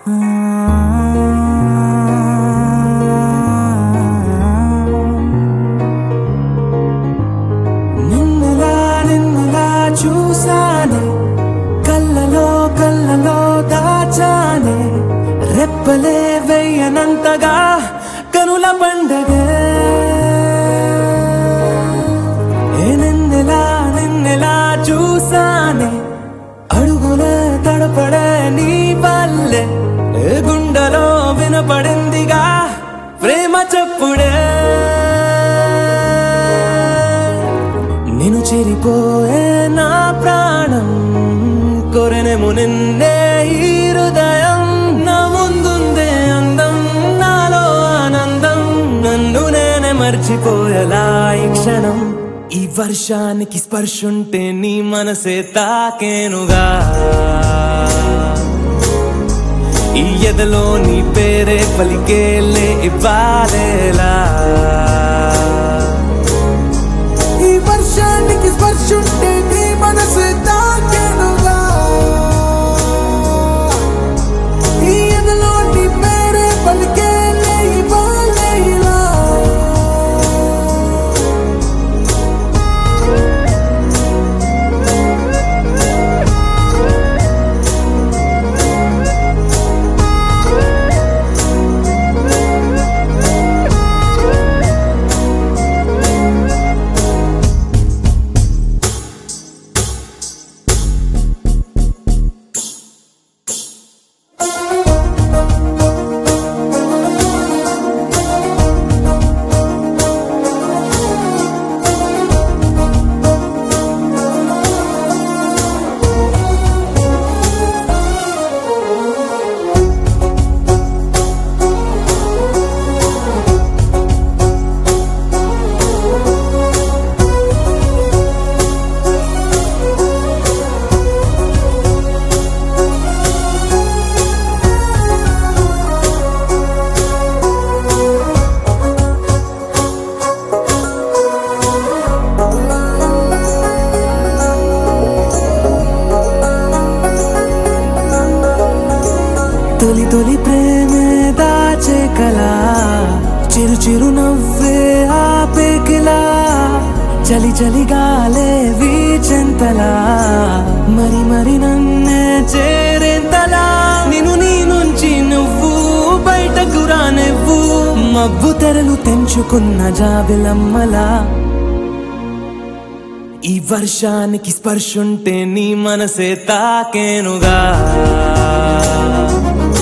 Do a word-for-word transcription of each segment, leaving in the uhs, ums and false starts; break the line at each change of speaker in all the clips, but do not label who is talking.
నిన్నలా నిన్నలా చూసానే కళ్ళలో కళ్ళలో దాచానే రెప్పలే వెయ్యనంతగా కనుల పండగే నిన్నెలా నిన్నెలా చూసానే అడుగులే తడపడే నీ వల్లే గుండెలో వినపడిందిగా ప్రేమ చెప్పుడే నిన్ను చేరిపోయే నా ప్రాణం కోరెనేమో నిన్నే ఈ హృదయం నా ముందుందే అందం నాలో ఆనందం నన్ను నేనే మర్చిపోయేలా ఈ క్షణం ఈ వర్షానికి స్పర్శుంటే నీ మనసే తాకేనుగా ఈ ఎదలో నీ పేరే పలికేలే ఇవ్వాలేలా ఈ వర్షానికి స్పర్శుంటే నీ మనసే తాకేనుగా ఈ ఎదలో నీ పేరే పలికేలే ఇవ్వాలేలా తొలి తొలి ప్రేమే దాచే కలా చిరు చిరు నవ్వే ఆపే కిలా చలి చలి గాలే వీచెంతలా మరి మరి నన్నే చేరేంతలా నిన్ను నీ నుంచి నువ్వు బయటకు రానివ్వు మబ్బు తెరలు తెంచుకున్న జాబిలమ్మలా ఈ వర్షానికి స్పర్శుంటే నీ మనసే తాకేనుగా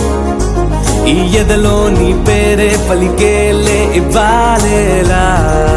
ఈ ఎదలో నీ పేరే పలికేలే ఇవ్వాలేలా